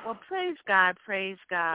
Well, praise God,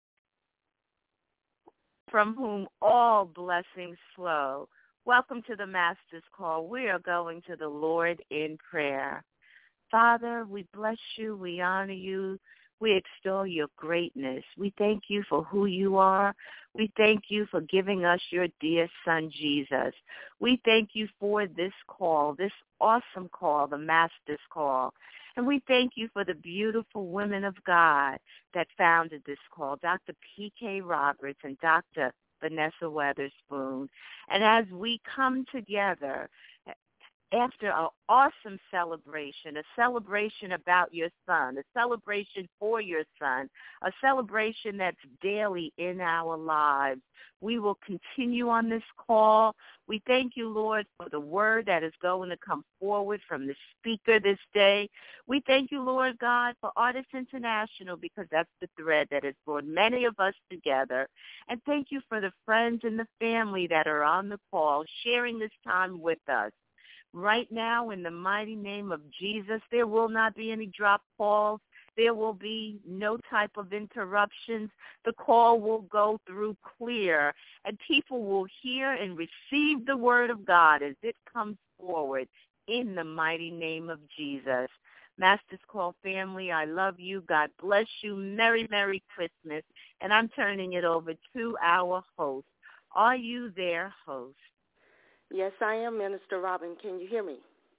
from whom all blessings flow. Welcome to the Master's Call. We are going to the Lord in prayer. Father, we bless you, we honor you, we extol your greatness. We thank you for who you are. We thank you for giving us your dear Son, Jesus. We thank you for this call, this awesome call, the Master's Call. And we thank you for the beautiful women of God that founded this call, Dr. P.K. Roberts and Dr. Vanessa Weatherspoon. And as we come together after an awesome celebration, a celebration about your son, a celebration for your son, a celebration that's daily in our lives, we will continue on this call. We thank you, Lord, for the word that is going to come forward from the speaker this day. We thank you, Lord God, for Artists International, because that's the thread that has brought many of us together. And thank you for the friends and the family that are on the call, sharing this time with us. Right now, in the mighty name of Jesus, there will not be any drop calls. There will be no type of interruptions. The call will go through clear, and people will hear and receive the word of God as it comes forward in the mighty name of Jesus. Master's Call family, I love you. God bless you. Merry, Merry Christmas. And I'm turning it over to our host. Are you there, host? Yes, I am, Minister Robin. Can you hear me?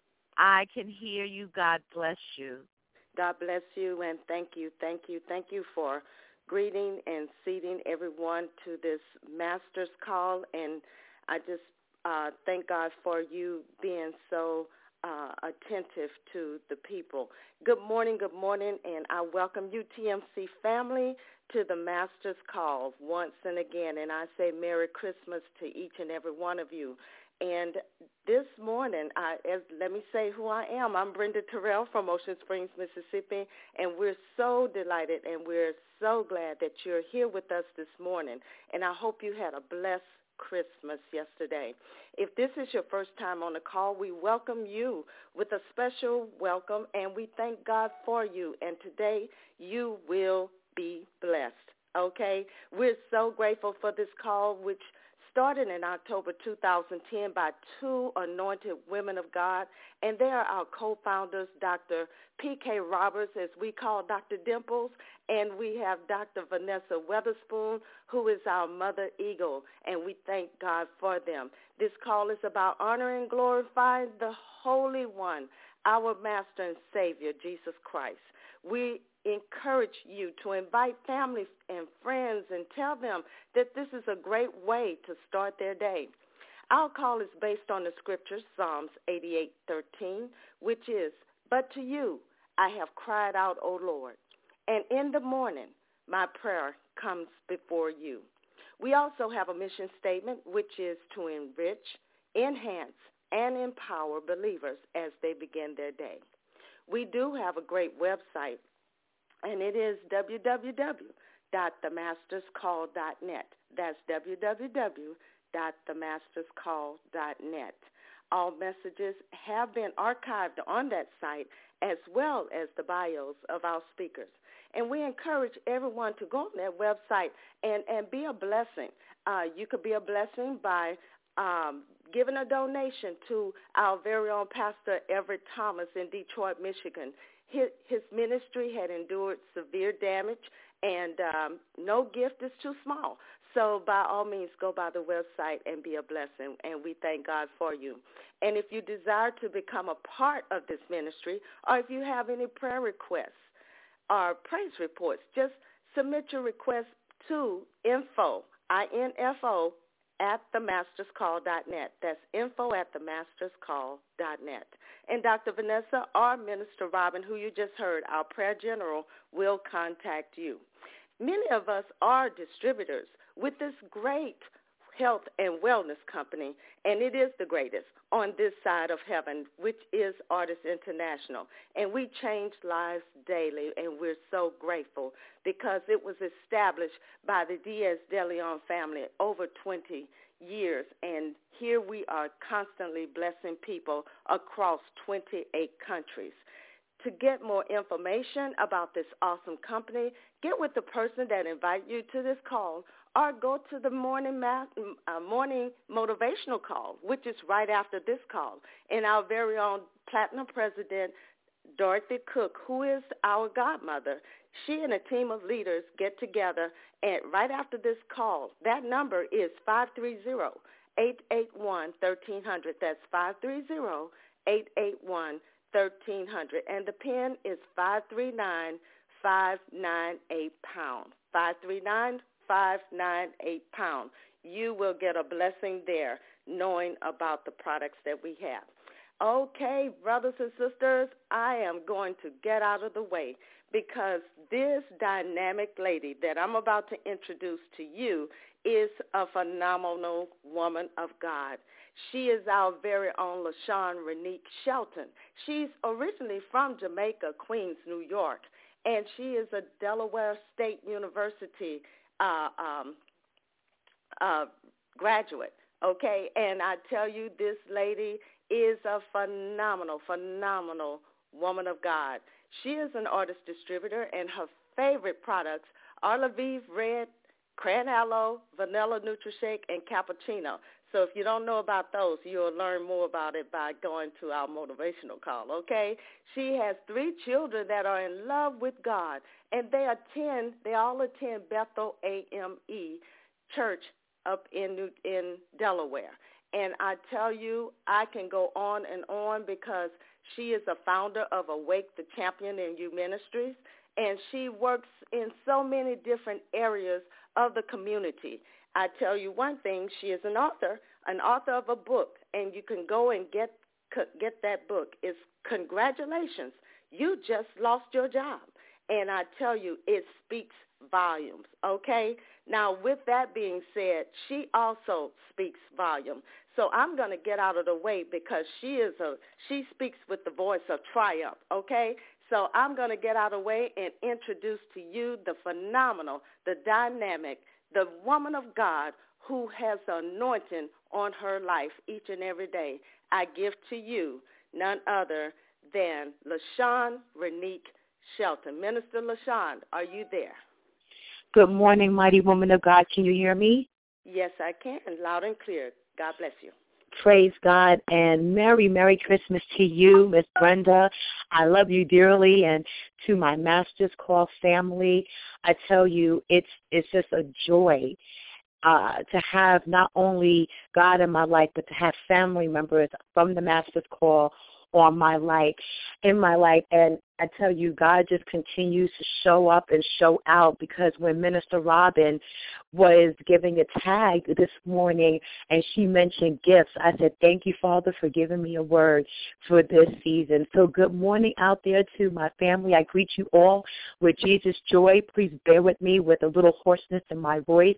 I can hear you. God bless you. God bless you, and thank you for greeting and seating everyone to this Master's Call. And I just thank God for you being so attentive to the people. Good morning, and I welcome you, TMC family, to the Master's Call once and again. And I say Merry Christmas to each and every one of you. And this morning, let me say who I am. I'm Brenda Terrell from Ocean Springs, Mississippi, and we're so delighted and we're so glad that you're here with us this morning. And I hope you had a blessed Christmas yesterday. If this is your first time on the call, we welcome you with a special welcome, and we thank God for you. And today, you will be blessed, okay? We're so grateful for this call, which started in October 2010 by two anointed women of God, and they are our co-founders, Dr. P.K. Roberts, as we call Dr. Dimples, and we have Dr. Vanessa Weatherspoon, who is our mother eagle, and we thank God for them. This call is about honoring and glorifying the Holy One, our Master and Savior, Jesus Christ. We encourage you to invite family and friends and tell them that this is a great way to start their day. Our call is based on the scriptures, Psalms 88:13, which is, "But to you I have cried out, O Lord, and in the morning my prayer comes before you." We also have a mission statement, which is to enrich, enhance, and empower believers as they begin their day. We do have a great website, and it is www.themasterscall.net. That's www.themasterscall.net. All messages have been archived on that site, as well as the bios of our speakers. And we encourage everyone to go on that website and be a blessing. You could be a blessing by giving a donation to our very own Pastor Everett Thomas in Detroit, Michigan. His ministry had endured severe damage, and no gift is too small. So by all means, go by the website and be a blessing, and we thank God for you. And if you desire to become a part of this ministry, or if you have any prayer requests or praise reports, just submit your request to info, I-N-F-O, at themasterscall.net. That's info at themasterscall.net. And Dr. Vanessa or Minister Robin, who you just heard, our prayer general, will contact you. Many of us are distributors with this great health and wellness company, and it is the greatest on this side of heaven, which is Artists International. And we change lives daily, and we're so grateful because it was established by the Diaz de Leon family over 20 years, and here we are constantly blessing people across 28 countries. to get more information about this awesome company, get with the person that invited you to this call, or go to the morning motivational call, which is right after this call. And our very own Platinum President, Dorothy Cook, who is our godmother, she and a team of leaders get together, and right after this call, that number is 530-881-1300. That's 530-881-1300. And the PIN is 539-598-pound. 539-598-pound. You will get a blessing there knowing about the products that we have. Okay, brothers and sisters, I am going to get out of the way because this dynamic lady that I'm about to introduce to you is a phenomenal woman of God. She is our very own LaShawn Renique Shelton. She's originally from Jamaica, Queens, New York, and she is a Delaware State University graduate, okay? And I tell you, this lady is a phenomenal woman of God. She is an artist distributor, and her favorite products are Lviv Red, Cran Aloe, Vanilla NutriShake, and Cappuccino. So if you don't know about those, you'll learn more about it by going to our motivational call, okay? She has 3 children that are in love with God, and they all attend Bethel AME Church up in Delaware. And I tell you, I can go on and on because she is a founder of Awake the Champion in You Ministries, and she works in so many different areas of the community. I tell you one thing, she is an author of a book, and you can go and get that book. It's Congratulations, You Just Lost Your Job. And I tell you, it speaks volumes, okay? Now, with that being said, she also speaks volume. So I'm going to get out of the way because she speaks with the voice of triumph, okay? So I'm going to get out of the way and introduce to you the phenomenal, the dynamic, the woman of God who has anointing on her life each and every day. I give to you none other than LaShawn Renique Shelton. Minister LaShawn, are you there? Good morning, mighty woman of God. Can you hear me? Yes, I can, loud and clear. God bless you. Praise God, and Merry Christmas to you, Miss Brenda. I love you dearly, and to my Master's Call family, I tell you, it's just a joy to have not only God in my life, but to have family members from the Master's Call in my life. And I tell you, God just continues to show up and show out, because when Minister Robin was giving a tag this morning and she mentioned gifts, I said, thank you, Father, for giving me a word for this season. So good morning out there to my family. I greet you all with Jesus' joy. Please bear with me with a little hoarseness in my voice.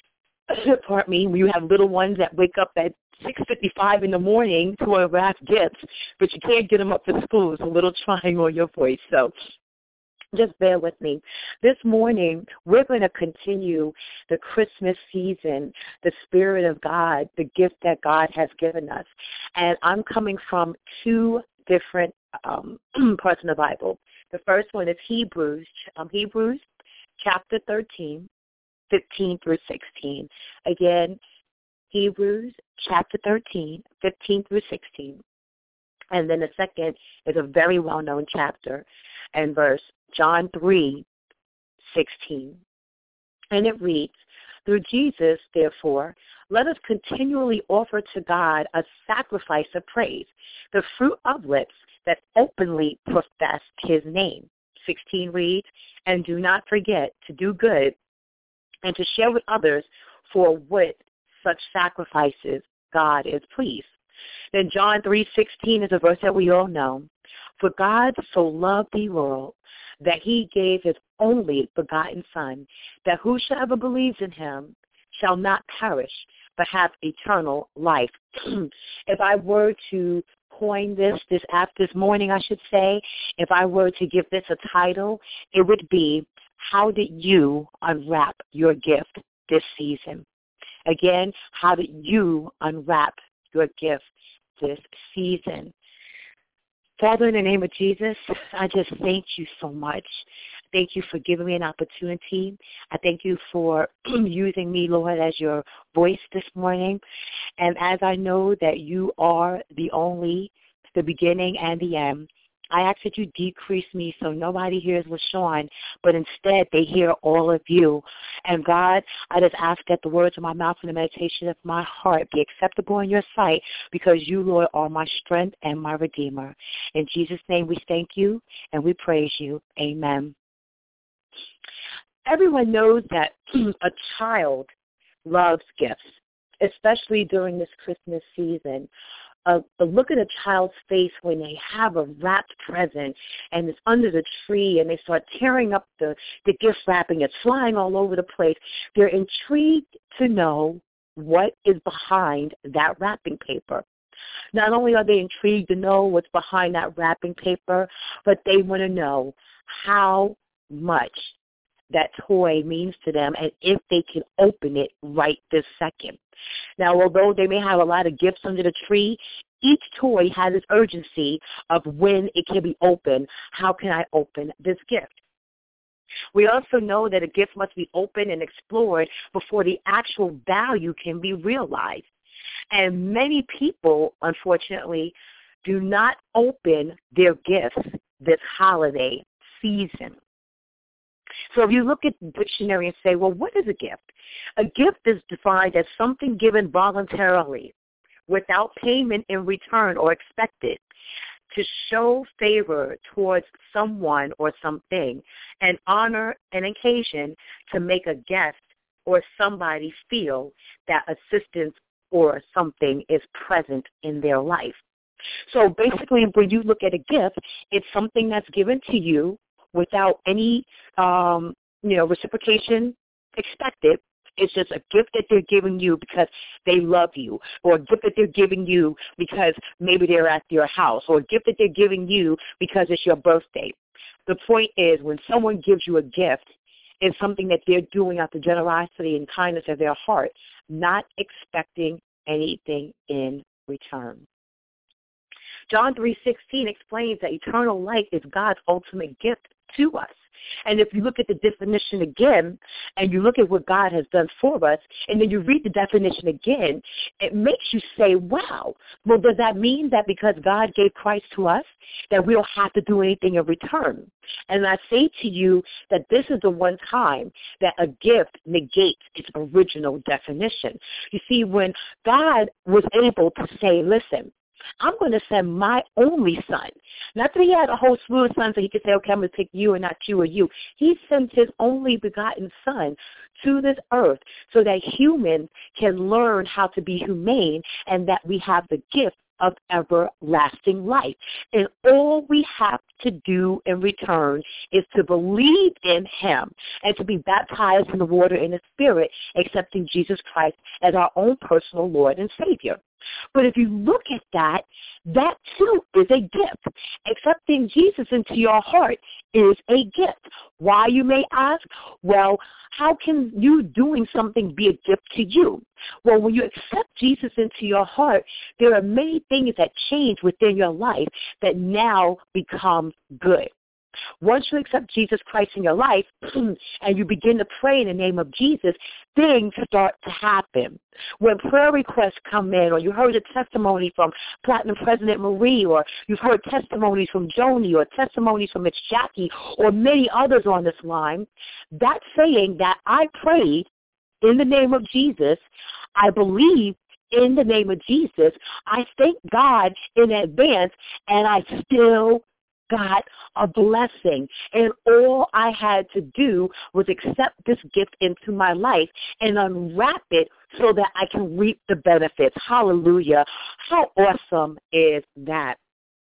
Pardon me, when you have little ones that wake up at 6:55 in the morning to unwrap gifts, but you can't get them up for school. It's a little trying on your voice, so just bear with me. This morning, we're going to continue the Christmas season, the Spirit of God, the gift that God has given us. And I'm coming from 2 different parts of the Bible. The first one is Hebrews chapter 13, 15 through 16. Again, Hebrews chapter 13, 15 through 16. And then the second is a very well-known chapter and verse, John 3, 16. And it reads, through Jesus, therefore, let us continually offer to God a sacrifice of praise, the fruit of lips that openly profess his name. 16 reads, and do not forget to do good and to share with others, for with such sacrifices God is pleased. Then John 3:16 is a verse that we all know. For God so loved the world that he gave his only begotten Son, that whosoever believes in him shall not perish, but have eternal life. If I were to coin this morning, I should say, if I were to give this a title, it would be, how did you unwrap your gift this season? Again, how did you unwrap your gift this season? Father, in the name of Jesus, I just thank you so much. Thank you for giving me an opportunity. I thank you for using me, Lord, as your voice this morning. And as I know that you are the beginning and the end, I ask that you decrease me so nobody hears LaShawn, but instead they hear all of you. And God, I just ask that the words of my mouth and the meditation of my heart be acceptable in your sight, because you, Lord, are my strength and my Redeemer. In Jesus' name we thank you and we praise you. Amen. Everyone knows that a child loves gifts, especially during this Christmas season. Look at a child's face when they have a wrapped present and it's under the tree and they start tearing up the gift wrapping. It's flying all over the place. They're intrigued to know what is behind that wrapping paper. Not only are they intrigued to know what's behind that wrapping paper, but they want to know how much that toy means to them and if they can open it right this second. Now, although they may have a lot of gifts under the tree, each toy has its urgency of when it can be opened. How can I open this gift? We also know that a gift must be opened and explored before the actual value can be realized. And many people, unfortunately, do not open their gifts this holiday season. So if you look at the dictionary and say, well, what is a gift? A gift is defined as something given voluntarily, without payment in return or expected, to show favor towards someone or something, and honor an occasion to make a guest or somebody feel that assistance or something is present in their life. So basically, when you look at a gift, it's something that's given to you without any, reciprocation expected. It's just a gift that they're giving you because they love you, or a gift that they're giving you because maybe they're at your house, or a gift that they're giving you because it's your birthday. The point is, when someone gives you a gift, it's something that they're doing out of generosity and kindness of their heart, not expecting anything in return. John 3:16 explains that eternal life is God's ultimate gift to us. And if you look at the definition again, and you look at what God has done for us, and then you read the definition again, it makes you say, wow, well, does that mean that because God gave Christ to us, that we don't have to do anything in return? And I say to you that this is the one time that a gift negates its original definition. You see, when God was able to say, listen, I'm going to send my only son. Not that he had a whole slew of sons so he could say, okay, I'm going to pick you and not you or you. He sent his only begotten son to this earth so that humans can learn how to be humane and that we have the gift of everlasting life. And all we have to do in return is to believe in him and to be baptized in the water and the Spirit, accepting Jesus Christ as our own personal Lord and Savior. But if you look at that, that too is a gift. Accepting Jesus into your heart is a gift. Why, you may ask? Well, how can you doing something be a gift to you? Well, when you accept Jesus into your heart, there are many things that change within your life that now become good. Once you accept Jesus Christ in your life and you begin to pray in the name of Jesus, things start to happen. When prayer requests come in, or you heard a testimony from Platinum President Marie, or you've heard testimonies from Joni, or testimonies from Miss Jackie, or many others on this line, that's saying that I prayed in the name of Jesus, I believe in the name of Jesus, I thank God in advance, and I still got a blessing. And all I had to do was accept this gift into my life and unwrap it so that I can reap the benefits. Hallelujah. How awesome is that?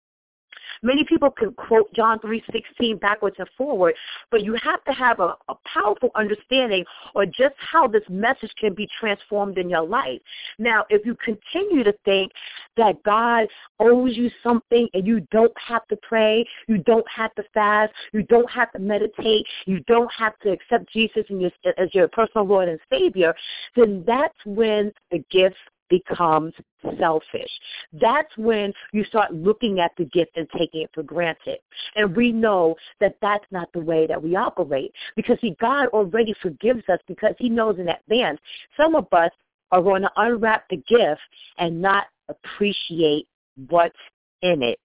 Many people can quote John 3:16 backwards and forward, but you have to have a powerful understanding or just how this message can be transformed in your life. Now, if you continue to think that God owes you something and you don't have to pray, you don't have to fast, you don't have to meditate, you don't have to accept Jesus as your personal Lord and Savior, then that's when the gifts becomes selfish. That's when you start looking at the gift and taking it for granted. And we know that that's not the way that we operate, because, see, God already forgives us because he knows in advance some of us are going to unwrap the gift and not appreciate what's in it.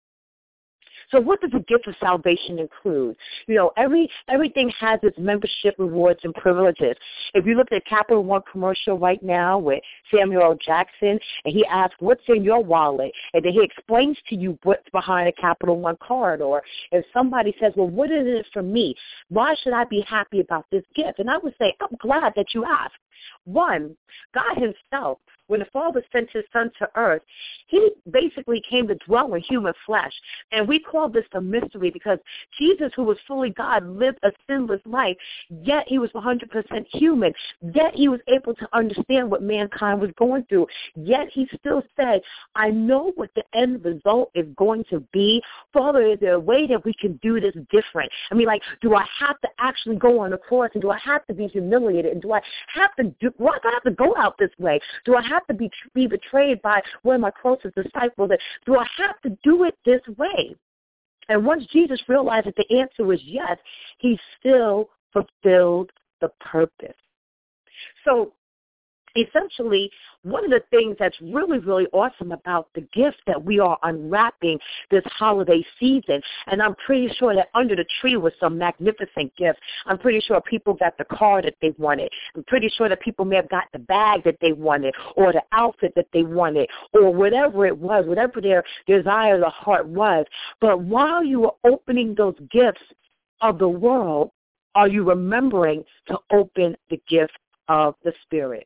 So what does the gift of salvation include? You know, everything has its membership rewards and privileges. If you look at a Capital One commercial right now with Samuel L. Jackson, and he asks, what's in your wallet? And then he explains to you what's behind a Capital One card. Or if somebody says, well, what is it for me? Why should I be happy about this gift? And I would say, I'm glad that you asked. One, God himself, when the Father sent his Son to earth, he basically came to dwell in human flesh. And we call this a mystery because Jesus, who was fully God, lived a sinless life, yet he was 100% human. Yet he was able to understand what mankind was going through. Yet he still said, I know what the end result is going to be. Father, is there a way that we can do this different? I mean, like, do I have to actually go on the cross? And do I have to be humiliated? And do I have to go out this way? Do I have to be betrayed by one of my closest disciples? Do I have to do it this way? And once Jesus realized that the answer was yes, he still fulfilled the purpose. So essentially, one of the things that's really, really awesome about the gift that we are unwrapping this holiday season, and I'm pretty sure that under the tree was some magnificent gifts. I'm pretty sure people got the car that they wanted. I'm pretty sure that people may have got the bag that they wanted, or the outfit that they wanted, or whatever it was, whatever their desire of the heart was. But while you were opening those gifts of the world, are you remembering to open the gift of the Spirit?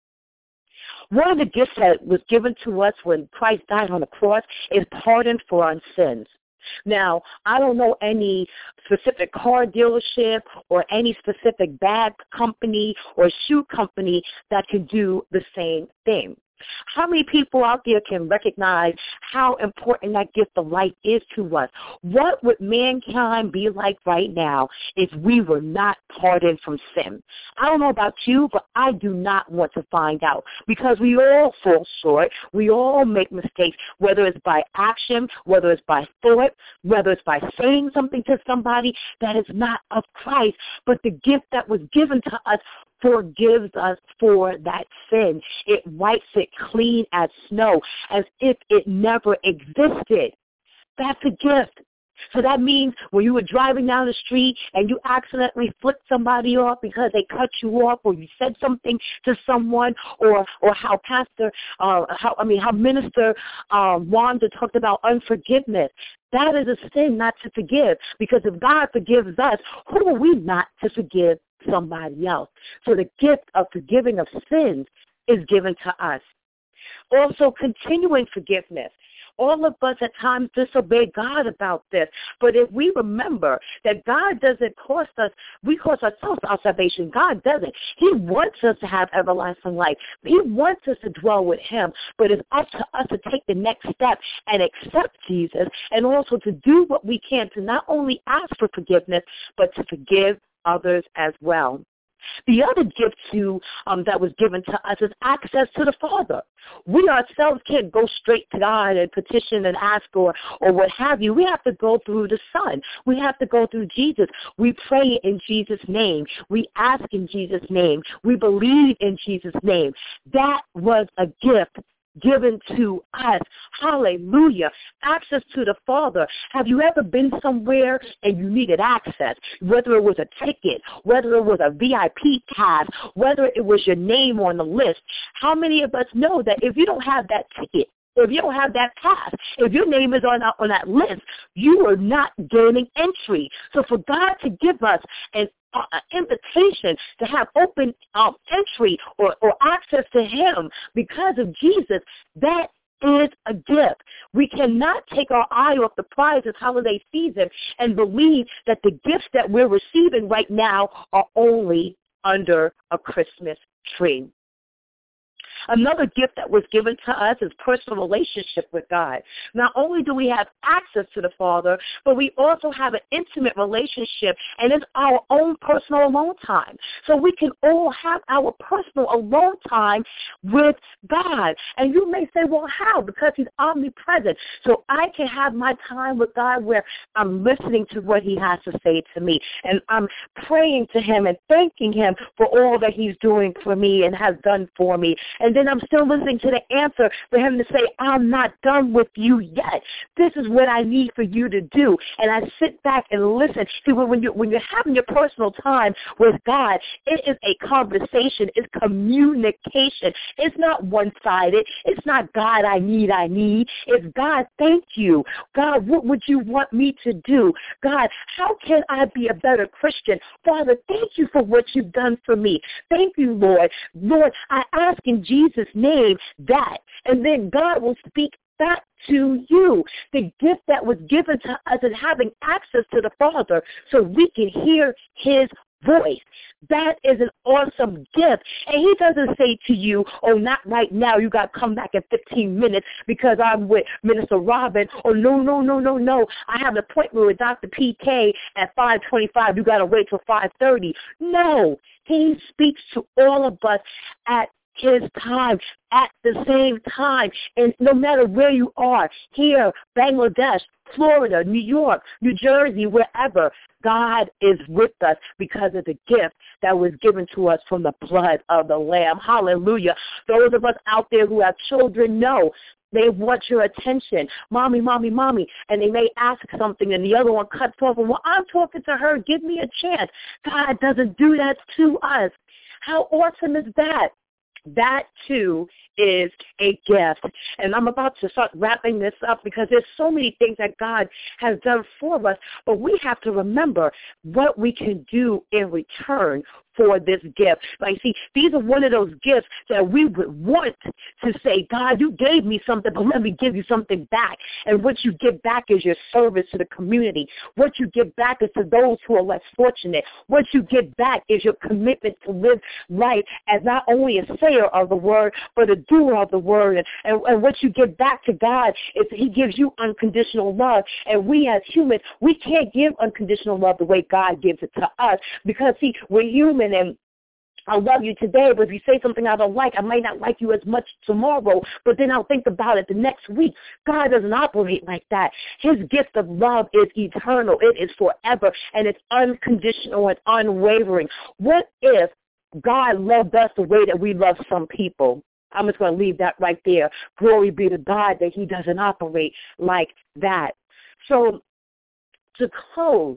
One of the gifts that was given to us when Christ died on the cross is pardon for our sins. Now, I don't know any specific car dealership or any specific bag company or shoe company that can do the same thing. How many people out there can recognize how important that gift of life is to us? What would mankind be like right now if we were not pardoned from sin? I don't know about you, but I do not want to find out, because we all fall short. We all make mistakes, whether it's by action, whether it's by thought, whether it's by saying something to somebody that is not of Christ. But the gift that was given to us forgives us for that sin. It wipes it clean as snow, as if it never existed. That's a gift. So that means when you were driving down the street and you accidentally flipped somebody off because they cut you off, or you said something to someone, or how Minister Wanda talked about unforgiveness. That is a sin not to forgive, because if God forgives us, who are we not to forgive somebody else? So the gift of forgiving of sins is given to us. Also, continuing forgiveness. All of us at times disobey God about this. But if we remember that God doesn't cost us, we cost ourselves our salvation. God doesn't. He wants us to have everlasting life. He wants us to dwell with him. But it's up to us to take the next step and accept Jesus, and also to do what we can to not only ask for forgiveness, but to forgive others as well. The other gift that was given to us is access to the Father. We ourselves can't go straight to God and petition and ask or what have you. We have to go through the Son. We have to go through Jesus. We pray in Jesus' name. We ask in Jesus' name. We believe in Jesus' name. That was a gift given to us. Hallelujah. Access to the Father. Have you ever been somewhere and you needed access? Whether it was a ticket, whether it was a VIP pass, whether it was your name on the list. How many of us know that if you don't have that ticket, if you don't have that pass, if your name is on that list, you are not gaining entry. So for God to give us an invitation to have open entry or access to him because of Jesus, that is a gift. We cannot take our eye off the prize this holiday season and believe that the gifts that we're receiving right now are only under a Christmas tree. Another gift that was given to us is personal relationship with God. Not only do we have access to the Father, but we also have an intimate relationship, and it's our own personal alone time. So we can all have our personal alone time with God. And you may say, well, how? Because he's omnipresent. So I can have my time with God where I'm listening to what he has to say to me, and I'm praying to him and thanking him for all that he's doing for me and has done for me. And then I'm still listening to the answer for him to say, I'm not done with you yet. This is what I need for you to do. And I sit back and listen. See, when you're having your personal time with God, it is a conversation. It's communication. It's not one-sided. It's not God, I need. It's God, thank you. God, what would you want me to do? God, how can I be a better Christian? Father, thank you for what you've done for me. Thank you, Lord. Lord, I ask in Jesus' name that. And then God will speak back to you. The gift that was given to us is having access to the Father so we can hear his voice. That is an awesome gift. And he doesn't say to you, oh, not right now. You got to come back in 15 minutes because I'm with Minister Robin. Oh, no. I have an appointment with Dr. PK at 5:25. You got to wait till 5:30. No. He speaks to all of us at his time, at the same time. And no matter where you are, here, Bangladesh, Florida, New York, New Jersey, wherever, God is with us because of the gift that was given to us from the blood of the Lamb. Hallelujah. Those of us out there who have children know they want your attention. Mommy. And they may ask something and the other one cuts off. And well, I'm talking to her. Give me a chance. God doesn't do that to us. How awesome is that? That, too, is a gift. And I'm about to start wrapping this up because there's so many things that God has done for us, but we have to remember what we can do in return for this gift. Like, see, these are one of those gifts that we would want to say, God, you gave me something, but let me give you something back. And what you give back is your service to the community. What you give back is to those who are less fortunate. What you give back is your commitment to live life as not only a sayer of the word, but a doer of the word. And what you give back to God is he gives you unconditional love. And we as humans, we can't give unconditional love the way God gives it to us because, see, we're human. And I love you today, but if you say something I don't like, I might not like you as much tomorrow, but then I'll think about it the next week. God doesn't operate like that. His gift of love is eternal. It is forever, and it's unconditional and unwavering. What if God loved us the way that we love some people? I'm just going to leave that right there. Glory be to God that he doesn't operate like that. So to close,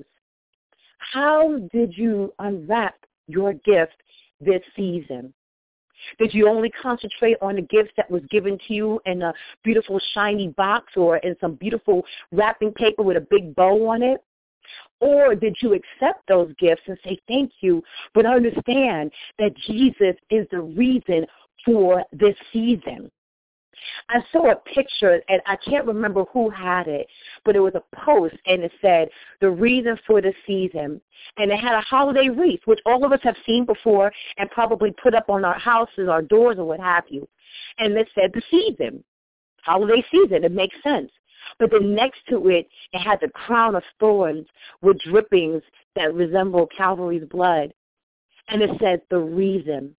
how did you unwrap your gift this season? Did you only concentrate on the gifts that was given to you in a beautiful shiny box or in some beautiful wrapping paper with a big bow on it? Or did you accept those gifts and say thank you, but understand that Jesus is the reason for this season? I saw a picture, and I can't remember who had it, but it was a post, and it said, the reason for the season. And it had a holiday wreath, which all of us have seen before and probably put up on our houses, our doors, or what have you. And it said the season, holiday season. It makes sense. But then next to it, it had the crown of thorns with drippings that resemble Calvary's blood. And it said the reason.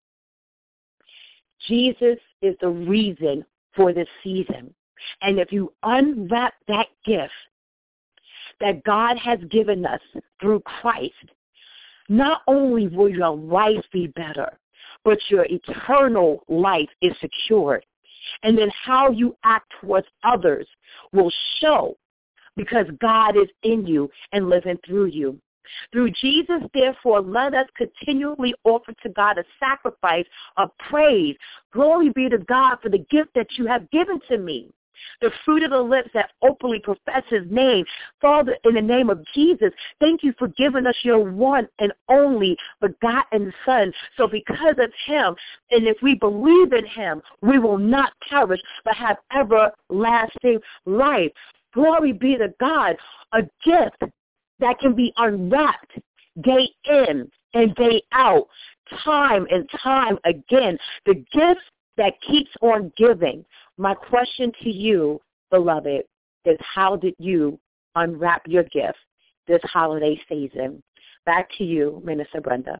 Jesus is the reason for this season. And if you unwrap that gift that God has given us through Christ, not only will your life be better, but your eternal life is secured. And then how you act towards others will show because God is in you and living through you. Through Jesus, therefore, let us continually offer to God a sacrifice of praise. Glory be to God for the gift that you have given to me. The fruit of the lips that openly profess his name. Father, in the name of Jesus, thank you for giving us your one and only begotten Son. So because of him, and if we believe in him, we will not perish but have everlasting life. Glory be to God, a gift that can be unwrapped day in and day out, time and time again. The gifts that keeps on giving. My question to you, beloved, is how did you unwrap your gift this holiday season? Back to you, Minister Brenda.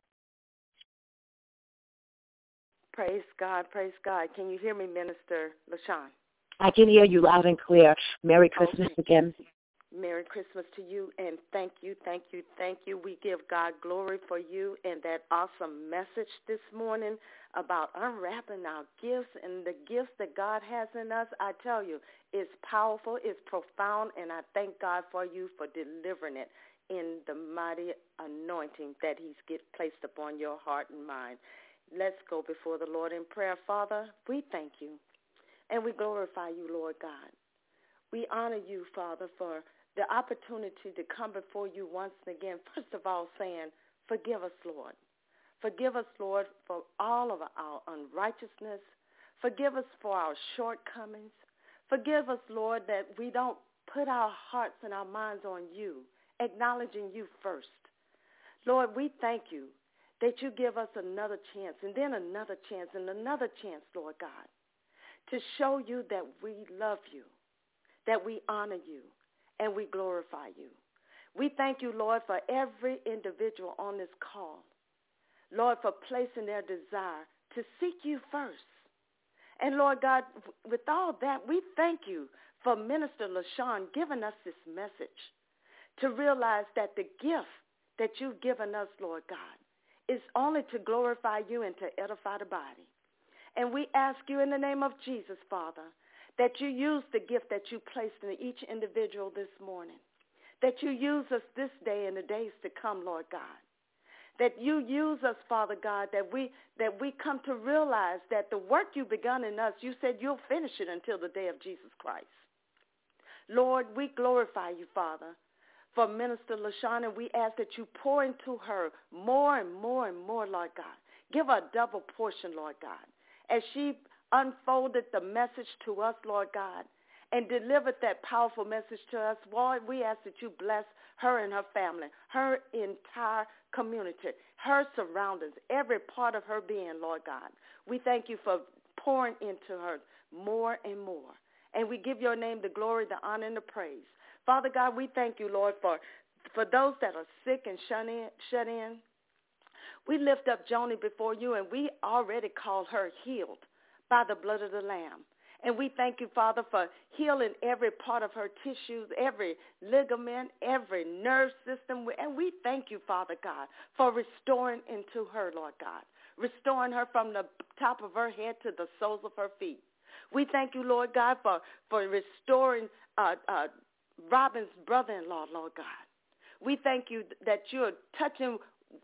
Praise God, praise God. Can you hear me, Minister LaShawn? I can hear you loud and clear. Merry Christmas again. Merry Christmas to you, and thank you, thank you, thank you. We give God glory for you and that awesome message this morning about unwrapping our gifts and the gifts that God has in us. I tell you, it's powerful, it's profound, and I thank God for you for delivering it in the mighty anointing that he's placed upon your heart and mind. Let's go before the Lord in prayer. Father, we thank you, and we glorify you, Lord God. We honor you, Father, for the opportunity to come before you once again, first of all saying, forgive us, Lord. Forgive us, Lord, for all of our unrighteousness. Forgive us for our shortcomings. Forgive us, Lord, that we don't put our hearts and our minds on you, acknowledging you first. Lord, we thank you that you give us another chance and then another chance and another chance, Lord God, to show you that we love you, that we honor you, and we glorify you. We thank you, Lord, for every individual on this call. Lord, for placing their desire to seek you first. And Lord God, with all that, we thank you for Minister LaShawn giving us this message to realize that the gift that you've given us, Lord God, is only to glorify you and to edify the body. And we ask you in the name of Jesus, Father, that you use the gift that you placed in each individual this morning, that you use us this day and the days to come, Lord God, that you use us, Father God, that we come to realize that the work you've begun in us, you said you'll finish it until the day of Jesus Christ. Lord, we glorify you, Father, for Minister LaShawn, and we ask that you pour into her more and more and more, Lord God. Give her a double portion, Lord God, as she unfolded the message to us, Lord God, and delivered that powerful message to us. Lord, we ask that you bless her and her family, her entire community, her surroundings, every part of her being, Lord God. We thank you for pouring into her more and more. And we give your name the glory, the honor, and the praise. Father God, we thank you, Lord, for those that are sick and shut in. We lift up Joni before you, and we already call her healed by the blood of the Lamb. And we thank you, Father, for healing every part of her tissues, every ligament, every nerve system. And we thank you, Father God, for restoring into her, Lord God, restoring her from the top of her head to the soles of her feet. We thank you, Lord God, for restoring Robin's brother-in-law, Lord God. We thank you that you're touching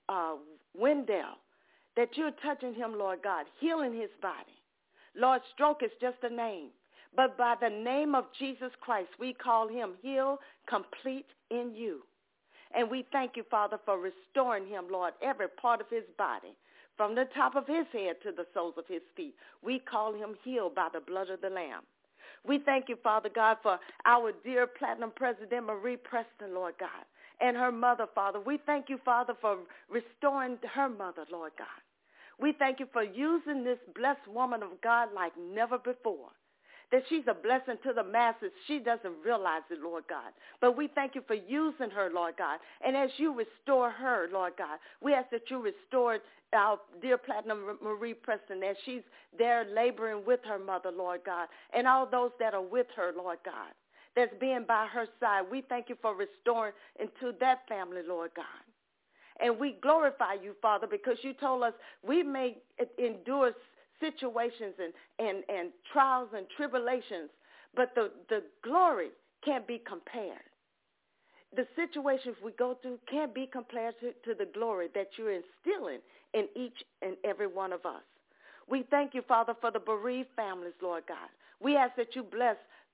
Wendell, that you're touching him, Lord God, healing his body. Lord, stroke is just a name, but by the name of Jesus Christ, we call him healed, complete in you. And we thank you, Father, for restoring him, Lord, every part of his body, from the top of his head to the soles of his feet. We call him healed by the blood of the Lamb. We thank you, Father God, for our dear Platinum President Marie Preston, Lord God, and her mother, Father. We thank you, Father, for restoring her mother, Lord God. We thank you for using this blessed woman of God like never before, that she's a blessing to the masses. She doesn't realize it, Lord God. But we thank you for using her, Lord God. And as you restore her, Lord God, we ask that you restore our dear Platinum Marie Preston as she's there laboring with her mother, Lord God, and all those that are with her, Lord God, that's being by her side. We thank you for restoring into that family, Lord God. And we glorify you, Father, because you told us we may endure situations and trials and tribulations, but the glory can't be compared. The situations we go through can't be compared to the glory that you're instilling in each and every one of us. We thank you, Father, for the bereaved families, Lord God. We ask that you bless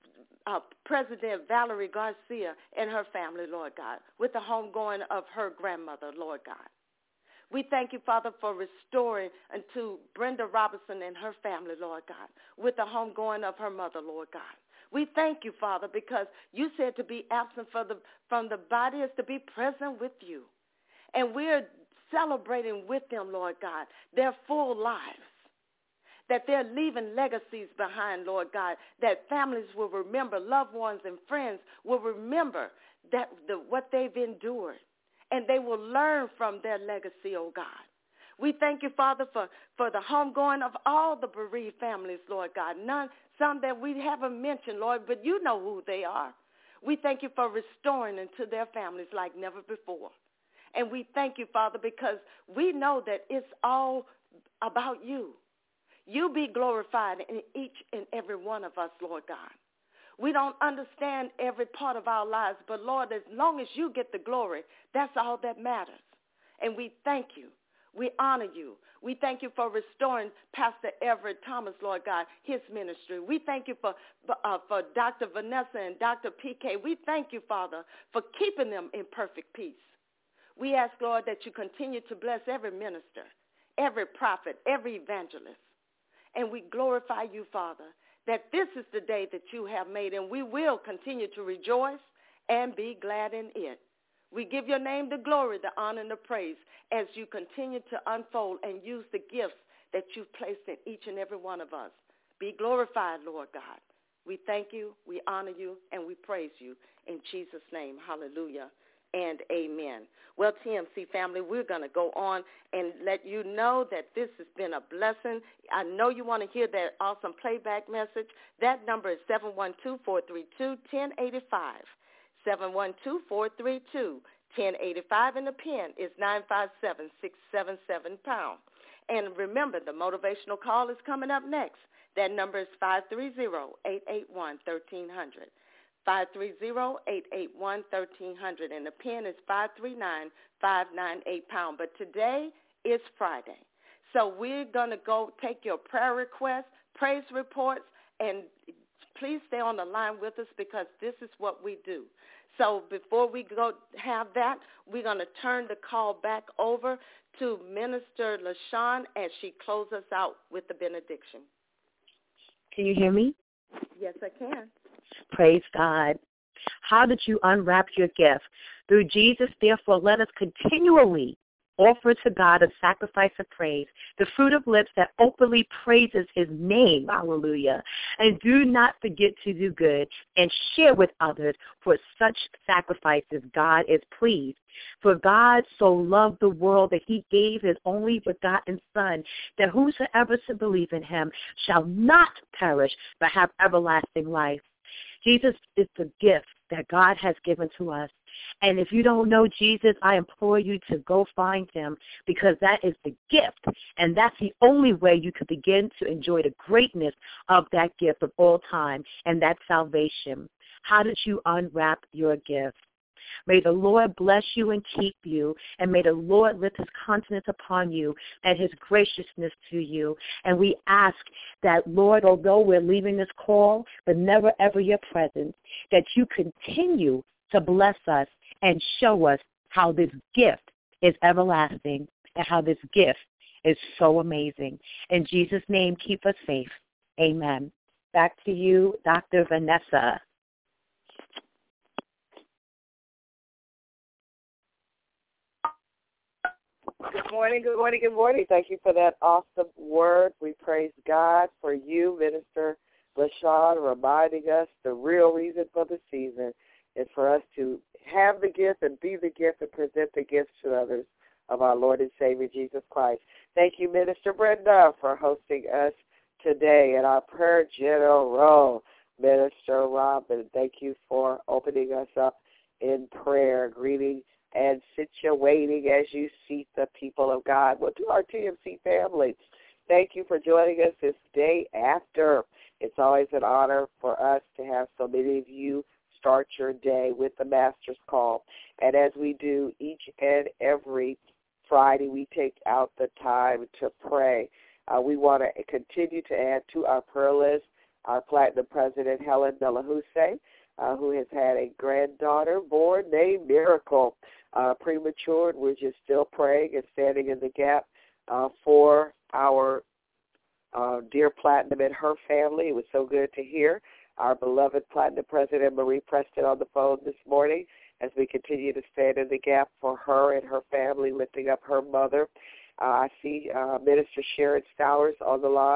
President Valerie Garcia and her family, Lord God, with the homegoing of her grandmother, Lord God. We thank you, Father, for restoring unto Brenda Robinson and her family, Lord God, with the homegoing of her mother, Lord God. We thank you, Father, because you said to be absent from the body is to be present with you. And we're celebrating with them, Lord God, their full lives. that they're leaving legacies behind, Lord God, that families will remember, loved ones and friends will remember that what they've endured, and they will learn from their legacy, oh God. We thank you, Father, for the homegoing of all the bereaved families, Lord God. Some that we haven't mentioned, Lord, but you know who they are. We thank you for restoring into their families like never before. And we thank you, Father, because we know that it's all about you. You be glorified in each and every one of us, Lord God. We don't understand every part of our lives, but, Lord, as long as you get the glory, that's all that matters. And we thank you. We honor you. We thank you for restoring Pastor Everett Thomas, Lord God, his ministry. We thank you for Dr. Vanessa and Dr. PK. We thank you, Father, for keeping them in perfect peace. We ask, Lord, that you continue to bless every minister, every prophet, every evangelist. And we glorify you, Father, that this is the day that you have made, and we will continue to rejoice and be glad in it. We give your name the glory, the honor, and the praise as you continue to unfold and use the gifts that you've placed in each and every one of us. Be glorified, Lord God. We thank you, we honor you, and we praise you. In Jesus' name, hallelujah and amen. Well, TMC family, we're going to go on and let you know that this has been a blessing. I know you want to hear that awesome playback message. That number is 712-432-1085. 712-432-1085, and the PIN is 957-677#. And remember, the motivational call is coming up next. That number is 530-881-1300. 530-881-1300, and the PIN is 539-598#. But today is Friday. So we're going to go take your prayer requests, praise reports, and please stay on the line with us because this is what we do. So before we go have that, we're going to turn the call back over to Minister LaShawn as she closes us out with the benediction. Can you hear me? Yes, I can. Praise God. How did you unwrap your gift? Through Jesus, therefore, let us continually offer to God a sacrifice of praise, the fruit of lips that openly praises his name. Hallelujah. And do not forget to do good and share with others, for such sacrifices God is pleased. For God so loved the world that he gave his only begotten Son, that whosoever shall believe in him shall not perish, but have everlasting life. Jesus is the gift that God has given to us. And if you don't know Jesus, I implore you to go find him, because that is the gift. And that's the only way you can begin to enjoy the greatness of that gift of all time, and that's salvation. How did you unwrap your gift? May the Lord bless you and keep you, and may the Lord lift his countenance upon you and his graciousness to you. And we ask that, Lord, although we're leaving this call, but never ever your presence, that you continue to bless us and show us how this gift is everlasting and how this gift is so amazing. In Jesus' name, keep us safe. Amen. Back to you, Dr. Vanessa. Good morning, good morning, good morning. Thank you for that awesome word. We praise God for you, Minister LaShawn, reminding us the real reason for the season is for us to have the gift and be the gift and present the gifts to others of our Lord and Savior, Jesus Christ. Thank you, Minister Brenda, for hosting us today, and our prayer general, Minister Robin. Thank you for opening us up in prayer, greeting and situating as you seat the people of God. Well, to our TMC family, thank you for joining us this day after. It's always an honor for us to have so many of you start your day with the Master's Call. And as we do each and every Friday, we take out the time to pray. We want to continue to add to our prayer list our Platinum President, Helen Delahousse, who has had a granddaughter born named Miracle, premature. We're just still praying and standing in the gap for our dear Platinum and her family. It was so good to hear our beloved Platinum President Marie Preston on the phone this morning as we continue to stand in the gap for her and her family, lifting up her mother. I see Minister Sharon Stowers on the line.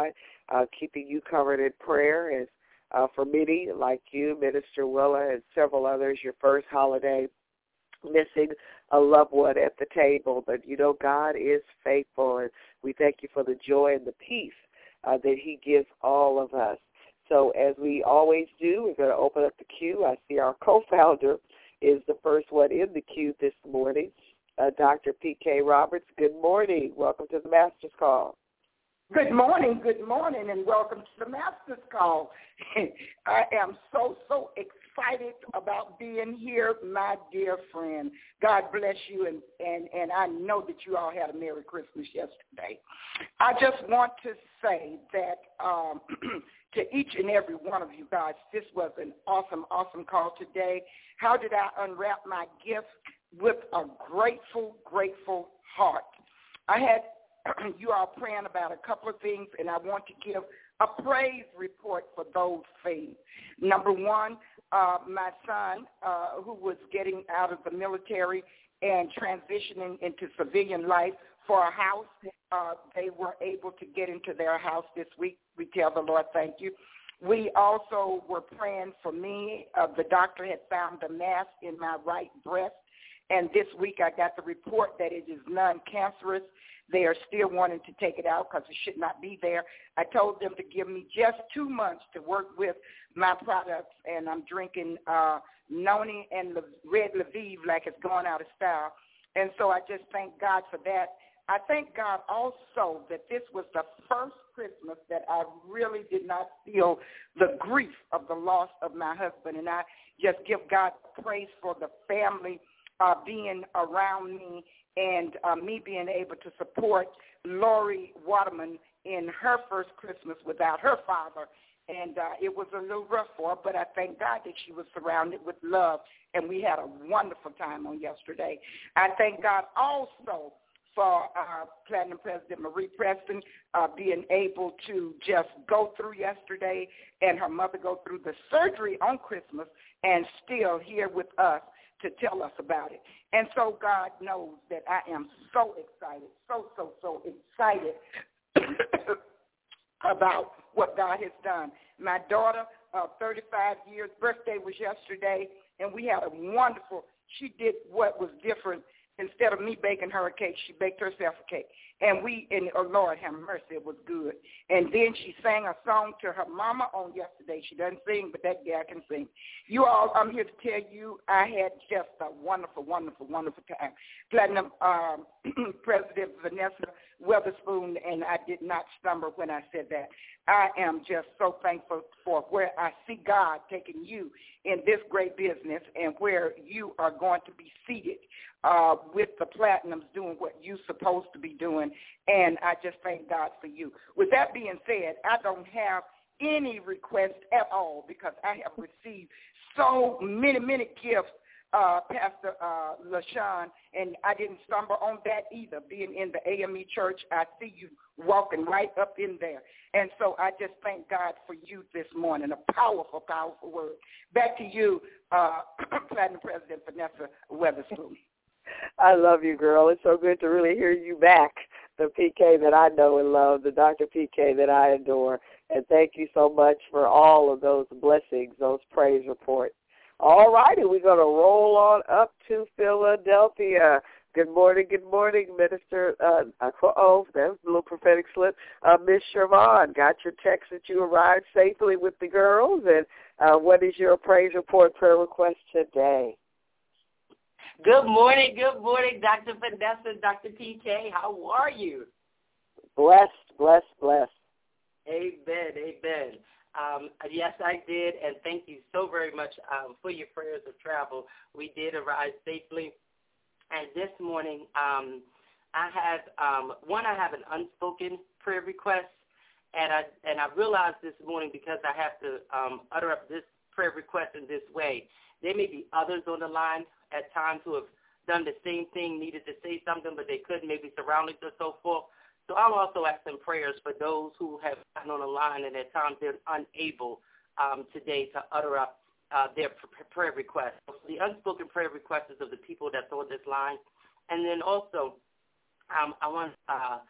keeping you covered in prayer. As for many, like you, Minister Willa, and several others, your first holiday, missing a loved one at the table. But, God is faithful, and we thank you for the joy and the peace that he gives all of us. So as we always do, we're going to open up the queue. I see our co-founder is the first one in the queue this morning, Dr. P.K. Roberts. Good morning. Welcome to the Master's Call. Good morning, and welcome to the Master's Call. I am so excited about being here, my dear friend. God bless you, and I know that you all had a Merry Christmas yesterday. I just want to say that to each and every one of you guys, this was an awesome call today. How did I unwrap my gift? With a grateful heart. I had you all praying about a couple of things, and I want to give a praise report for those things. Number one, my son, who was getting out of the military and transitioning into civilian life for a house, they were able to get into their house this week. We tell the Lord thank you. We also were praying for me. The doctor had found a mass in my right breast, and this week I got the report that it is non-cancerous. They are still wanting to take it out because it should not be there. I told them to give me just 2 months to work with my products, and I'm drinking Noni and Red Lviv like it's gone out of style. And so I just thank God for that. I thank God also that this was the first Christmas that I really did not feel the grief of the loss of my husband, and I just give God praise for the family being around me and me being able to support Lori Waterman in her first Christmas without her father. And it was a little rough for her, but I thank God that she was surrounded with love, and we had a wonderful time on yesterday. I thank God also for Platinum President Marie Preston being able to just go through yesterday and her mother go through the surgery on Christmas and still here with us to tell us about it. And so God knows that I am so excited, so excited about what God has done. My daughter, 35 years, birthday was yesterday, and we had a wonderful, she did what was different. Instead of me baking her a cake, she baked herself a cake. And oh, Lord have mercy, it was good. And then she sang a song to her mama on yesterday. She doesn't sing, but that gal can sing. You all, I'm here to tell you, I had just a wonderful time. Platinum President Vanessa Weatherspoon, and I did not stumble when I said that. I am just so thankful for where I see God taking you in this great business and where you are going to be seated with the Platinums doing what you're supposed to be doing, and I just thank God for you. With that being said, I don't have any requests at all because I have received so many gifts, Pastor LaShawn, and I didn't stumble on that either. Being in the AME church, I see you walking right up in there. And so I just thank God for you this morning, a powerful word. Back to you, Platinum President Vanessa Weatherspoon. I love you, girl. It's so good to really hear you back, the PK that I know and love, the Dr. PK that I adore. And thank you so much for all of those blessings, those praise reports. All righty, we're going to roll on up to Philadelphia. Good morning, Minister. That was a little prophetic slip. Miss Shervon, got your text that you arrived safely with the girls. And what is your praise report prayer request today? Good morning, Dr. Vanessa, Dr. PK. How are you? Blessed. Amen. Yes, I did, and thank you so very much for your prayers of travel. We did arrive safely, and this morning I have an unspoken prayer request, and I realized this morning because I have to utter up this prayer request in this way. There may be others on the line at times who have done the same thing, needed to say something, but they couldn't, maybe surroundings or so forth. So I'll also ask some prayers for those who have gotten on the line and at times they're unable today to utter up their prayer requests. So the unspoken prayer requests of the people that's on this line. And then also I want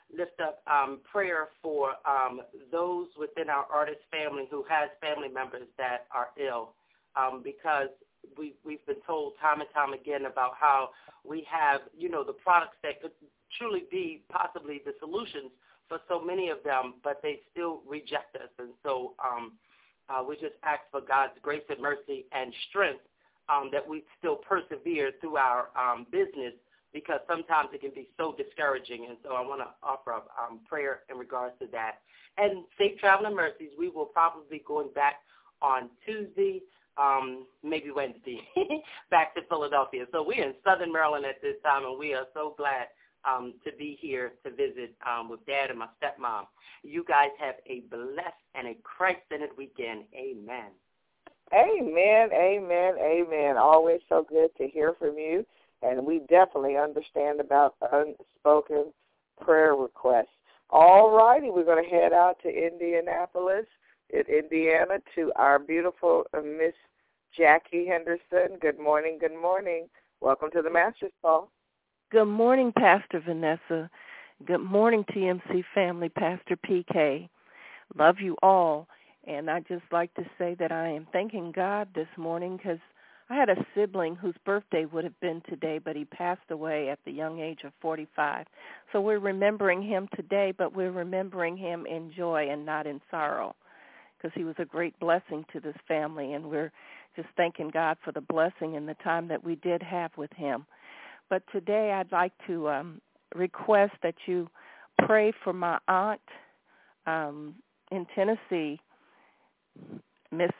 lift up prayer for those within our artist family who has family members that are ill, because we've been told time and time again about how we have, the products that could truly be possibly the solutions for so many of them, but they still reject us. And so we just ask for God's grace and mercy and strength that we still persevere through our business, because sometimes it can be so discouraging. And so I want to offer up prayer in regards to that. And safe travel and mercies. We will probably be going back on Tuesday, maybe Wednesday, back to Philadelphia. So we're in Southern Maryland at this time, and we are so glad to be here to visit with Dad and my stepmom. You guys have a blessed and a Christ-centered weekend. Amen. Amen, amen, amen. Always so good to hear from you, and we definitely understand about unspoken prayer requests. All righty, we're going to head out to Indianapolis, in Indiana, to our beautiful Miss Jackie Henderson. Good morning, good morning. Welcome to the Master's Call. Good morning, Pastor Vanessa. Good morning, TMC family, Pastor PK. Love you all. And I'd just like to say that I am thanking God this morning because I had a sibling whose birthday would have been today, but he passed away at the young age of 45. So we're remembering him today, but we're remembering him in joy and not in sorrow, because he was a great blessing to this family, and we're just thanking God for the blessing and the time that we did have with him. But today I'd like to request that you pray for my aunt in Tennessee, Miss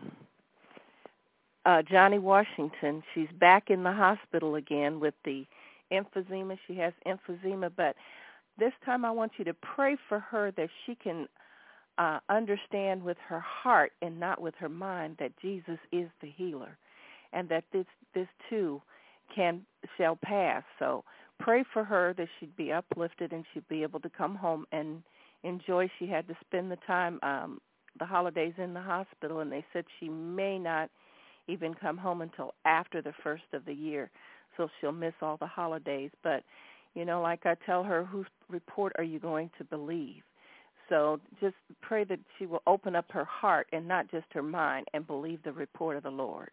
Johnny Washington. She's back in the hospital again with the emphysema. She has emphysema, but this time I want you to pray for her that she can understand with her heart and not with her mind that Jesus is the healer, and that this too shall pass. So pray for her that she'd be uplifted and she'd be able to come home and enjoy. She had to spend the time, the holidays in the hospital, and they said she may not even come home until after the first of the year, so she'll miss all the holidays. But, like I tell her, whose report are you going to believe? So just pray that she will open up her heart and not just her mind and believe the report of the Lord.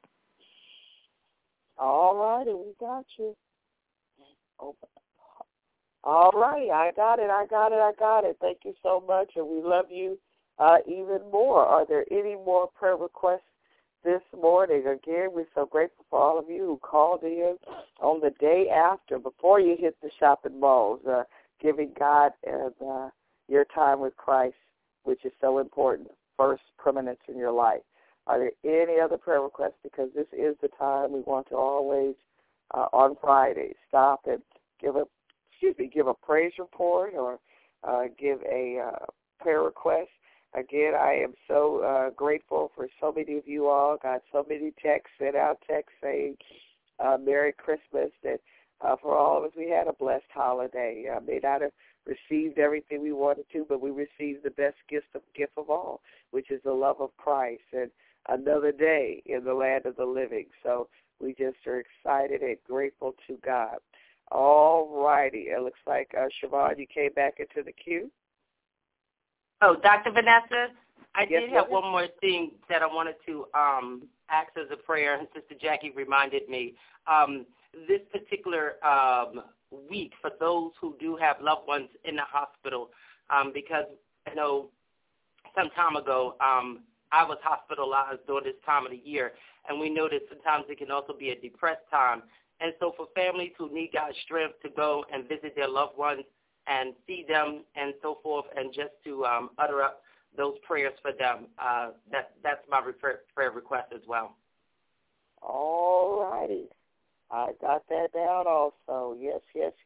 All righty, we got you. All righty, I got it. Thank you so much, and we love you even more. Are there any more prayer requests this morning? Again, we're so grateful for all of you who called in on the day after, before you hit the shopping malls, giving God and your time with Christ, which is so important, first preeminence in your life. Are there any other prayer requests? Because this is the time we want to always, on Friday, stop and give a praise report or give a prayer request. Again, I am so grateful for so many of you all. Got so many texts, sent out texts saying Merry Christmas, and for all of us, we had a blessed holiday. May not have received everything we wanted to, but we received the best gift of all, which is the love of Christ and another day in the land of the living. So we just are excited and grateful to God. All righty. It looks like, Siobhan, you came back into the queue. Oh, Dr. Vanessa, I Yes, did have one more thing that I wanted to ask as a prayer, and Sister Jackie reminded me. This particular week, for those who do have loved ones in the hospital, because I know some time ago I was hospitalized during this time of the year, and we know that sometimes it can also be a depressed time. And so for families who need God's strength to go and visit their loved ones and see them and so forth, and just to utter up those prayers for them, that's my prayer request as well. All righty. I got that down also. Yes.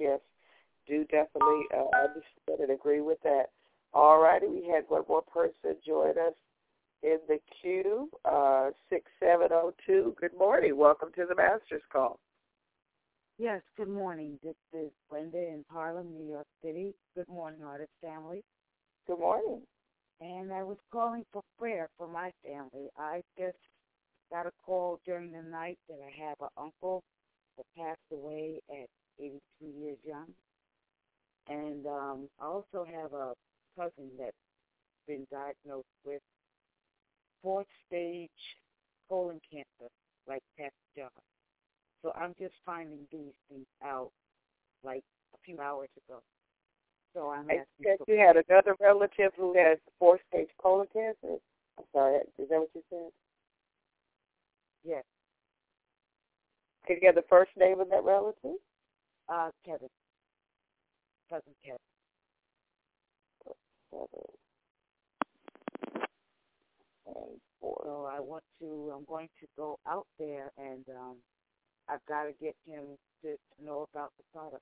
Do definitely understand and agree with that. All righty. We had one more person join us in the queue, 6702. Good morning. Welcome to the Master's Call. Yes, good morning. This is Brenda in Harlem, New York City. Good morning, artist family. Good morning. And I was calling for prayer for my family. I just got a call during the night that I have an uncle that passed away at 82 years young. And I also have a cousin that's been diagnosed with 4th stage colon cancer, like Pastor John. So I'm just finding these things out like a few hours ago. So I'm asking. You had another relative who has 4th stage colon cancer? I'm sorry, is that what you said? Yes. Can you have the first name of that relative? Kevin. Cousin Kevin. So I'm going to go out there, and I've got to get him to know about the product.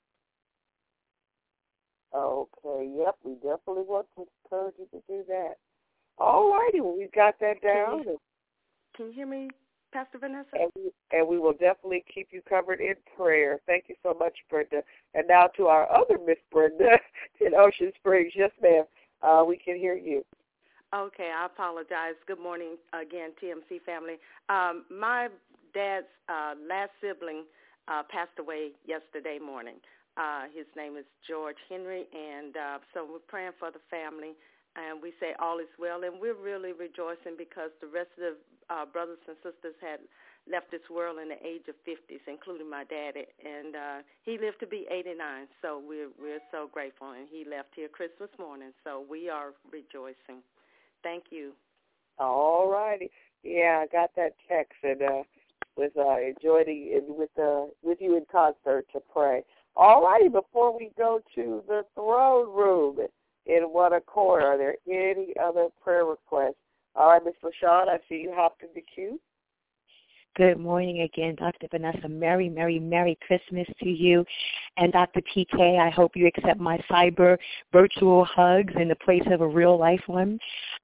Okay, yep, we definitely want to encourage you to do that. All righty, well, we've got that down. Can you hear me, Pastor Vanessa? And we will definitely keep you covered in prayer. Thank you so much, Brenda. And now to our other Miss Brenda in Ocean Springs. Yes, ma'am, we can hear you. Okay, I apologize. Good morning again, TMC family. My dad's last sibling passed away yesterday morning. His name is George Henry, and so we're praying for the family, and we say all is well, and we're really rejoicing because the rest of the brothers and sisters had left this world in the age of 50s, including my daddy, and he lived to be 89, so we're so grateful, and he left here Christmas morning, so we are rejoicing. Thank you. All righty. Yeah, I got that text and was enjoying it with you in concert to pray. All righty, before we go to the throne room in One Accord, are there any other prayer requests? All right, Ms. LaShawn, I see you hopped in the queue. Good morning again, Dr. Vanessa. Merry, Merry, Merry Christmas to you. And Dr. TK, I hope you accept my cyber virtual hugs in the place of a real life one.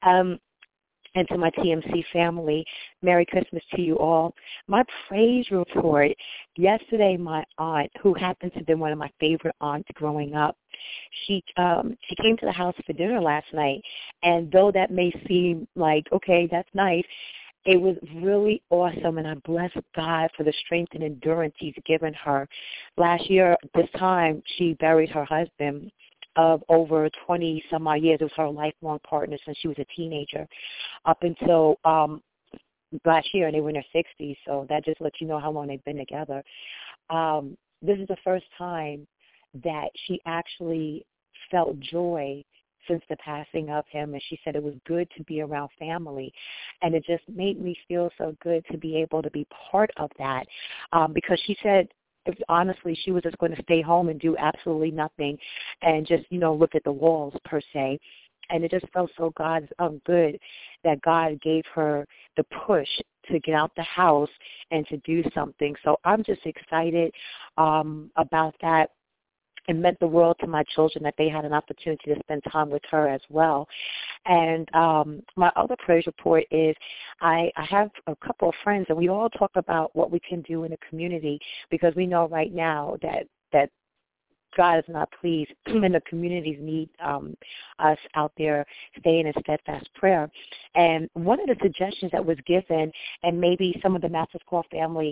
And to my TMC family, Merry Christmas to you all. My praise report, yesterday my aunt, who happens to have been one of my favorite aunts growing up, she came to the house for dinner last night. And though that may seem like, okay, that's nice, it was really awesome, and I bless God for the strength and endurance He's given her. Last year, this time, she buried her husband of over 20-some-odd years. It was her lifelong partner since she was a teenager up until last year, and they were in their 60s, so that just lets you know how long they've been together. This is the first time that she actually felt joy since the passing of him, and she said it was good to be around family, and it just made me feel so good to be able to be part of that, because she said, honestly, she was just going to stay home and do absolutely nothing and just, look at the walls per se, and it just felt so good that God gave her the push to get out the house and to do something. So I'm just excited about that. It meant the world to my children that they had an opportunity to spend time with her as well. And my other praise report is I have a couple of friends, and we all talk about what we can do in the community, because we know right now that God is not pleased, and the communities need us out there staying in steadfast prayer. And one of the suggestions that was given, and maybe some of the Masters Call family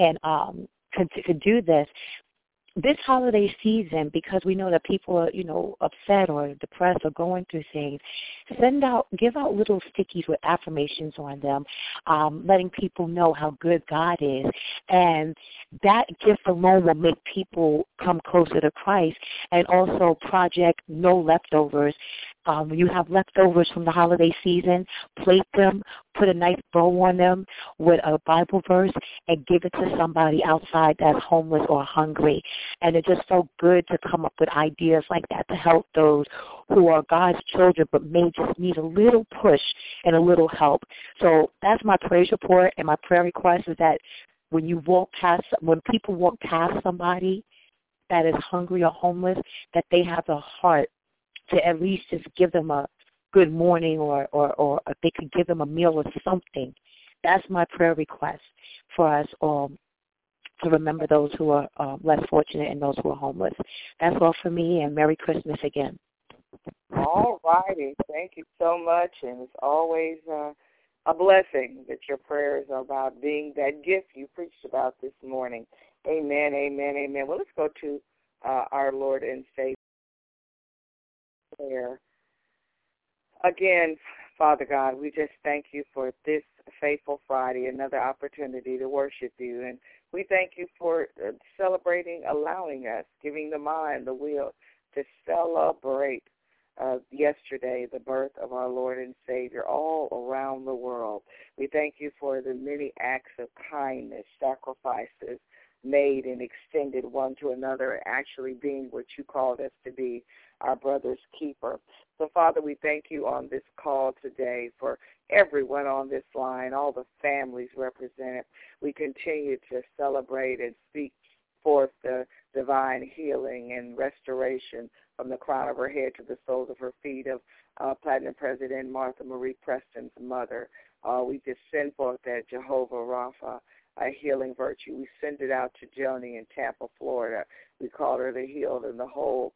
could do this holiday season, because we know that people are, upset or depressed or going through things, give out little stickies with affirmations on them, letting people know how good God is. And that gift alone will make people come closer to Christ. And also Project No Leftovers. When you have leftovers from the holiday season, plate them, put a nice bow on them with a Bible verse, and give it to somebody outside that's homeless or hungry. And it's just so good to come up with ideas like that to help those who are God's children but may just need a little push and a little help. So that's my praise report, and my prayer request is that when people walk past somebody that is hungry or homeless, that they have the heart to at least just give them a good morning, or if they could give them a meal or something. That's my prayer request for us all, to remember those who are less fortunate and those who are homeless. That's all for me, and Merry Christmas again. All righty. Thank you so much, and it's always a blessing that your prayers are about being that gift you preached about this morning. Amen, amen, amen. Well, let's go to our Lord and Savior. prayer. Again, Father God, we just thank you for this faithful Friday, another opportunity to worship you. And we thank you for celebrating, allowing us, giving the mind, the will to celebrate yesterday, the birth of our Lord and Savior all around the world. We thank you for the many acts of kindness, sacrifices made and extended one to another, actually being what you called us to be, our brother's keeper. So, Father, we thank you on this call today for everyone on this line, all the families represented. We continue to celebrate and speak forth the divine healing and restoration from the crown of her head to the soles of her feet of Platinum President Martha Marie Preston's mother. We just send forth that Jehovah Rapha, a healing virtue. We send it out to Joni in Tampa, Florida. We call her the healed and the whole,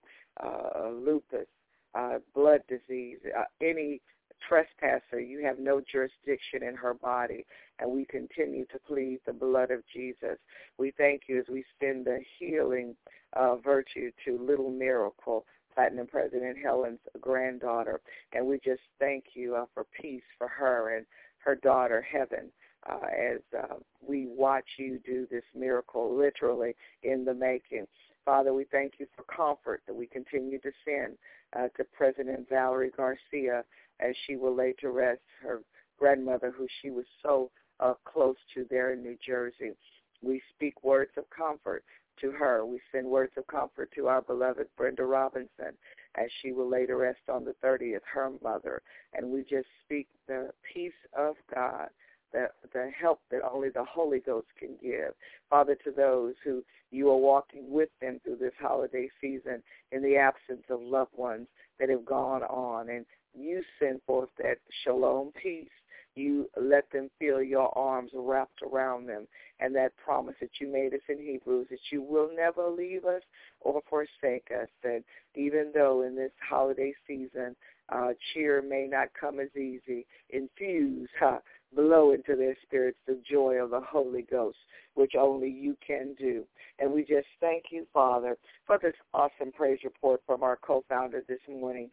lupus, blood disease, any trespasser. You have no jurisdiction in her body, and we continue to plead the blood of Jesus. We thank you as we send the healing virtue to Little Miracle, Platinum President Helen's granddaughter, and we just thank you for peace for her and her daughter, Heaven, as we watch you do this miracle literally in the making. Father, we thank you for comfort that we continue to send to President Valerie Garcia as she will lay to rest her grandmother, who she was so close to there in New Jersey. We speak words of comfort to her. We send words of comfort to our beloved Brenda Robinson as she will lay to rest on the 30th, her mother. And we just speak the peace of God, the help that only the Holy Ghost can give. Father, to those who you are walking with them through this holiday season in the absence of loved ones that have gone on, and you send forth that shalom peace. You let them feel your arms wrapped around them, and that promise that you made us in Hebrews, that you will never leave us or forsake us. And even though in this holiday season cheer may not come as easy, infuse, blow into their spirits the joy of the Holy Ghost, which only you can do. And we just thank you, Father, for this awesome praise report from our co-founder this morning,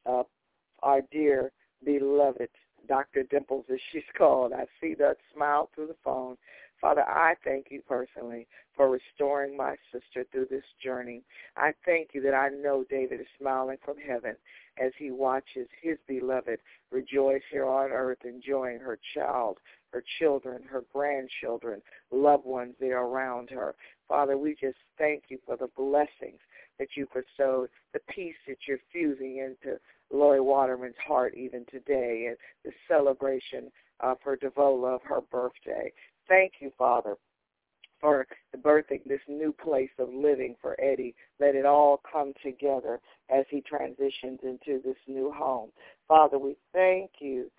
our dear, beloved Dr. Dimples, as she's called. I see that smile through the phone. Father, I thank you personally for restoring my sister through this journey. I thank you that I know David is smiling from heaven as he watches his beloved rejoice here on earth, enjoying her child, her children, her grandchildren, loved ones there around her. Father, we just thank you for the blessings that you bestowed, the peace that you're fusing into Lori Waterman's heart even today, and the celebration for Devola of her birthday. Thank you, Father, for the birthing this new place of living for Eddie. Let it all come together as he transitions into this new home. Father, we thank you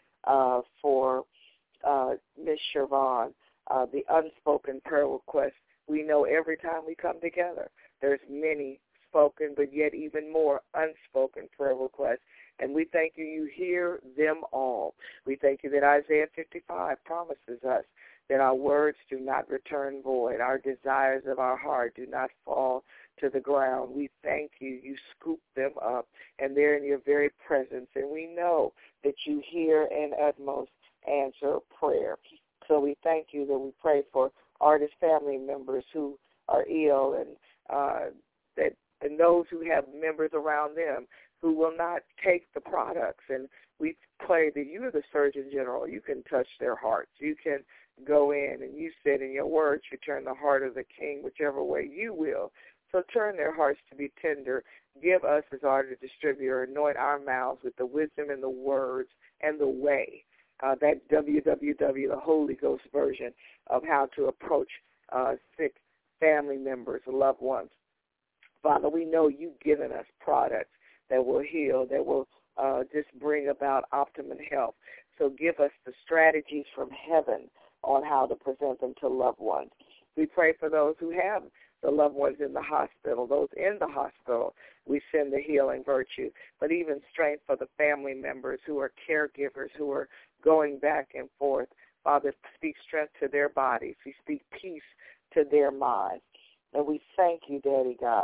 for Ms. Shervon, the unspoken prayer request. We know every time we come together, there's many spoken, but yet even more unspoken prayer requests. And we thank you, you hear them all. We thank you that Isaiah 55 promises us that our words do not return void. Our desires of our heart do not fall to the ground. We thank you. You scoop them up, and they're in your very presence. And we know that you hear and utmost answer prayer. So we thank you that we pray for artist family members who are ill, and those who have members around them who will not take the products. And we pray that you are the Surgeon General. You can touch their hearts. You can go in, and you said in your words, you turn the heart of the king whichever way you will. So turn their hearts to be tender. Give us, as art distributor, anoint our mouths with the wisdom and the words and the way, that WWW, the Holy Ghost version of how to approach sick family members, loved ones. Father, we know you've given us products that will heal, that will just bring about optimum health. So give us the strategies from heaven on how to present them to loved ones. We pray for those who have the loved ones in the hospital, those in the hospital. We send the healing virtue, but even strength for the family members who are caregivers, who are going back and forth. Father, speak strength to their bodies. We speak peace to their minds. And we thank you, Daddy God,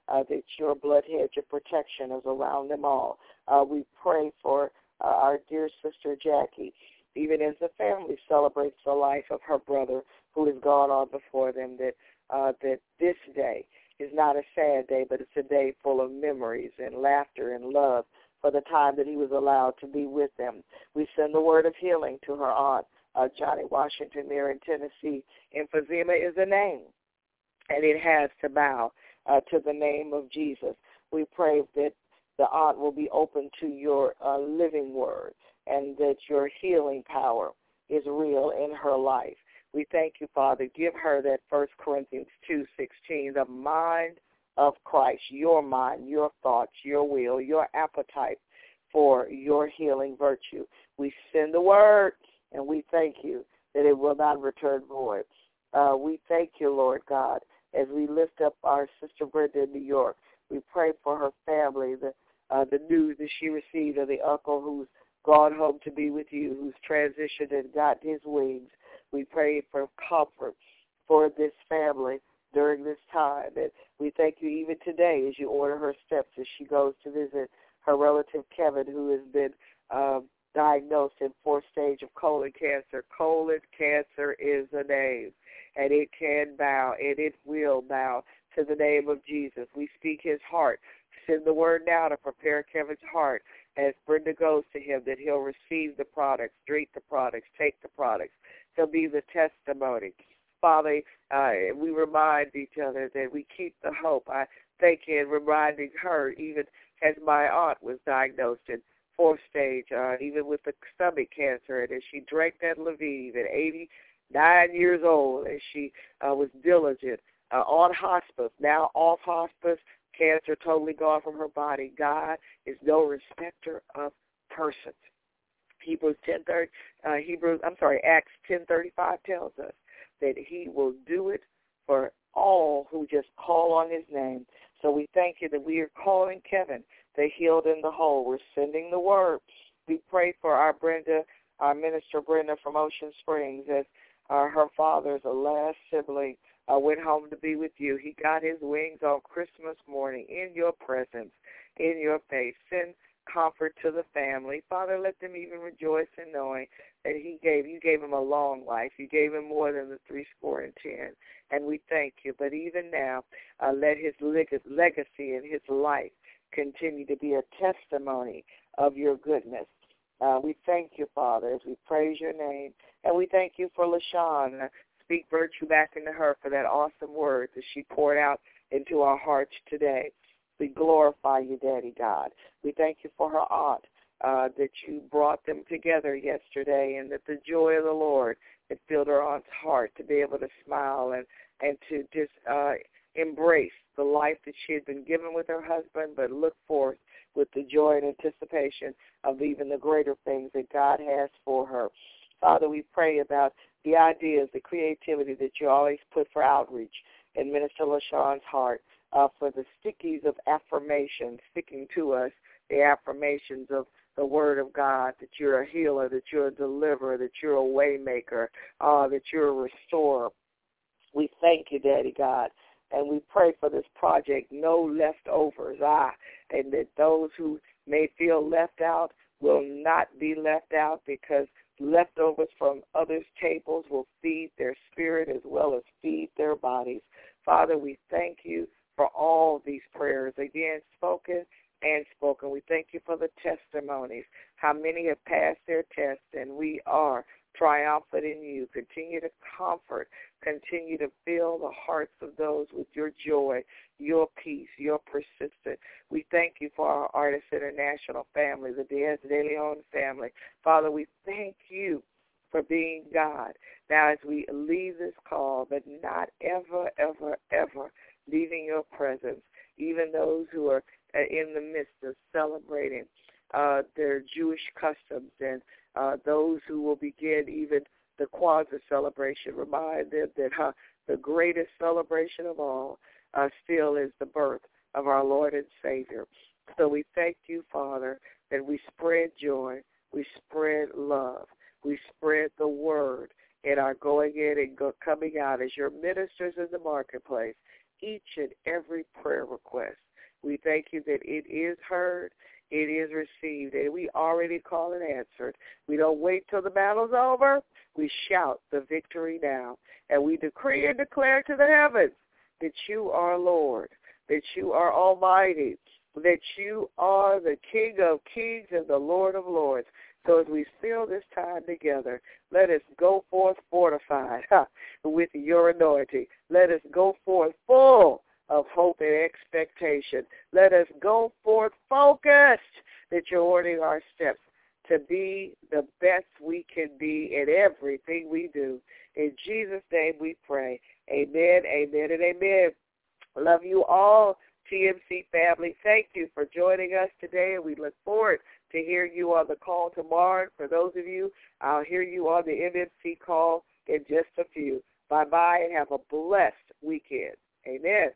that your blood hedge of protection is around them all. We pray for our dear sister Jackie, even as the family celebrates the life of her brother who has gone on before them, that this day is not a sad day, but it's a day full of memories and laughter and love for the time that he was allowed to be with them. We send the word of healing to her aunt, Johnny Washington, there in Tennessee. Emphysema is a name, and it has to bow to the name of Jesus. We pray that the aunt will be open to your living word and that your healing power is real in her life. We thank you, Father. Give her that 1 Corinthians 2:16, the mind of Christ, your mind, your thoughts, your will, your appetite for your healing virtue. We send the word, and we thank you that it will not return void. We thank you, Lord God, as we lift up our sister Brenda in New York. We pray for her family, the news that she received of the uncle who's gone home to be with you, who's transitioned and got his wings. We pray for comfort for this family during this time. And we thank you even today as you order her steps as she goes to visit her relative Kevin, who has been diagnosed in 4th stage of colon cancer. Colon cancer is a name, and it can bow, and it will bow to the name of Jesus. We speak his heart. Send the word now to prepare Kevin's heart as Brenda goes to him, that he'll receive the products, drink the products, take the products. He'll be the testimony. Father, we remind each other that we keep the hope. I thank you in reminding her, even as my aunt was diagnosed in 4th stage, even with the stomach cancer, and as she drank that Levine at 89 years old, and she was diligent on hospice, now off hospice, cancer totally gone from her body. God is no respecter of persons. Acts 10:35 tells us that he will do it for all who just call on his name. So we thank you that we are calling Kevin the healed and the whole. We're sending the word. We pray for our Brenda, our minister Brenda from Ocean Springs, as her father's last sibling went home to be with you. He got his wings on Christmas morning in your presence, in your face. Send comfort to the family. Father, let them even rejoice in knowing that you gave him a long life. You gave him more than the 70, and we thank you. But even now, let his legacy and his life continue to be a testimony of your goodness. We thank you, Father, as we praise your name, and we thank you for LaShawn. Speak virtue back into her for that awesome word that she poured out into our hearts today. We glorify you, Daddy God. We thank you for her aunt, that you brought them together yesterday, and that the joy of the Lord had filled her aunt's heart to be able to smile and to just embrace the life that she had been given with her husband, but look forth with the joy and anticipation of even the greater things that God has for her. Father, we pray about the ideas, the creativity that you always put for outreach in Minister LaShawn's heart, for the stickies of affirmation, sticking to us, the affirmations of the Word of God, that you're a healer, that you're a deliverer, that you're a way maker, that you're a restorer. We thank you, Daddy God, and we pray for this project, no leftovers, and that those who may feel left out will not be left out, because leftovers from others' tables will feed their spirit as well as feed their bodies. Father, we thank you for all these prayers, again, spoken and spoken. We thank you for the testimonies, how many have passed their tests, and we are triumphant in you. Continue to comfort, continue to fill the hearts of those with your joy, your peace, your persistence. We thank you for our Artists International family, the Diaz de Leon family. Father, we thank you for being God. Now, as we leave this call, but not ever, ever, ever leaving your presence, even those who are in the midst of celebrating their Jewish customs, and those who will begin even the Kwanzaa celebration, remind them that the greatest celebration of all still is the birth of our Lord and Savior. So we thank you, Father, that we spread joy, we spread love, we spread the word in our going in and coming out as your ministers in the marketplace, each and every prayer request. We thank you that it is heard, it is received, and we already call it answered. We don't wait till the battle's over. We shout the victory now, and we decree and declare to the heavens that you are Lord, that you are almighty, that you are the King of kings and the Lord of lords. So as we seal this time together, let us go forth fortified with your anointing. Let us go forth full of hope and expectation. Let us go forth focused that you're ordering our steps to be the best we can be in everything we do. In Jesus' name we pray. Amen, amen, and amen. Love you all, TMC family. Thank you for joining us today, and we look forward to hearing you on the call tomorrow. For those of you, I'll hear you on the MMC call in just a few. Bye-bye, and have a blessed weekend. Amen.